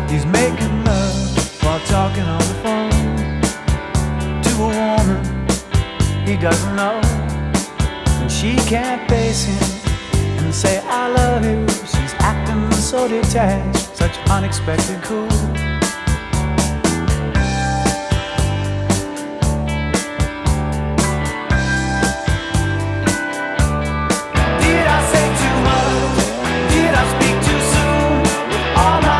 He's making love while talking on the phone to a woman he doesn't know. And she can't face him and say I love you. She's acting so detached, such unexpected cool.